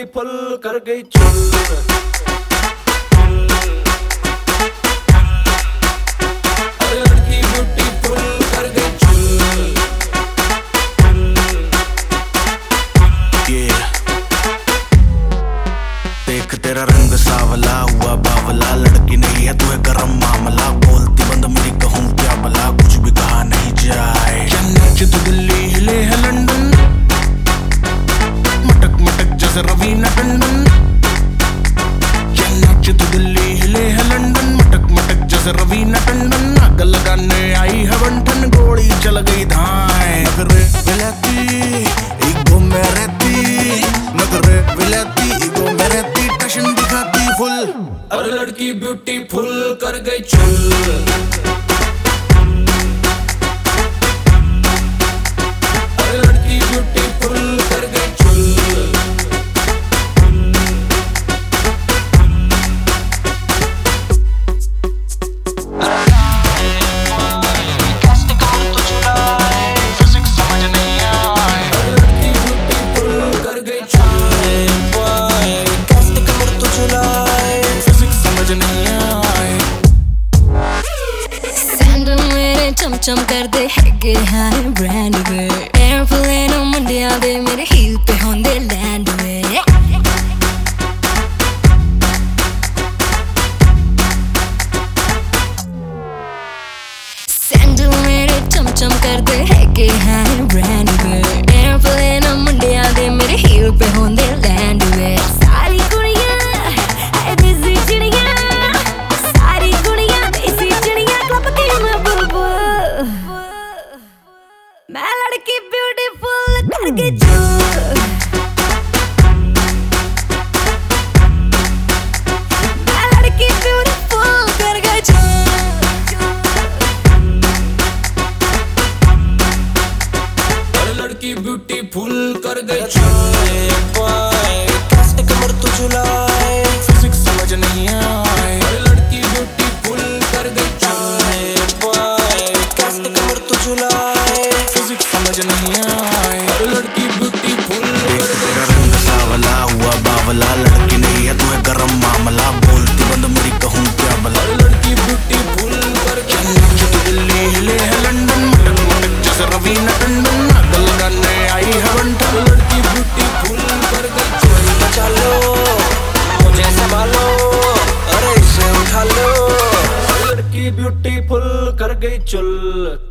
Beautiful कर गई चुल। देख तेरा रंग सावला हुआ बावला, लड़की नहीं है तू है गरम मामला। बोलती बंद मेरी कहूँ क्या भला, कुछ भी कहा नहीं जाए। चन्नई तो दिल्ली हिले है लंदन, मटक मटक जैसे रवीना टंडन। चन्नई तो दिल्ली हिले है लंदन, मटक मटक जैसे रवीना टंडन। आग लगाने आई है बंठन, गोली चल गई धाए। नगरे विलाती ईगो में रहती, नगरे विलाती ईगो में रहती, टशन दिखाती फुल। अरे लड़की ब्यूटीफुल कर गई चुल। चम कर दे हैगे हाय ब्रांड वे, एयरप्लेन मुंडिया दे मेरे हील पे होंदे लैंड वे। सैंडल मेरे चम कर दे हैगे हाय ब्रांड वे, एयरप्लेन मुंडिया दे मेरे हील पे होंदे लैंड वे। सारी कुड़ियां है देसी चिड़ियां, सारी कुड़ियां देसी चिड़ियां, क्लब की मैं बुलबुल। मैं लड़की ब्यूटीफुल कर गई चुल। मैं लड़की ब्यूटीफुल कर गई चुल। लड़की ब्यूटीफुल कर गई चुल। कैसे कमर तू झुलाए, फिजिक्स समझ नहीं आए। लड़की ब्यूटीफुल कर गई चुल। कैसे कमर तू झुलाए, फिजिक्स समझ नहीं आए। लड़की ब्यूटीफुल कर गई। तेरा रंग सावला हुआ बावला, लड़की नहीं है तू है गरम मामला। बोलती बंद मेरी कहूँ क्या भला, लड़की ब्यूटीफुल कर गई। चन्नई तो दिल्ली हिले है लंदन, मटक मटक जैसे रवीना टंडन। आग लगाने आई है बंठन, लड़की ब्यूटीफुल कर गई चुल। बचा लो मुझे संभालो, अरे इसे उठा लो। लड़की ब्यूटीफुल कर गई चुल।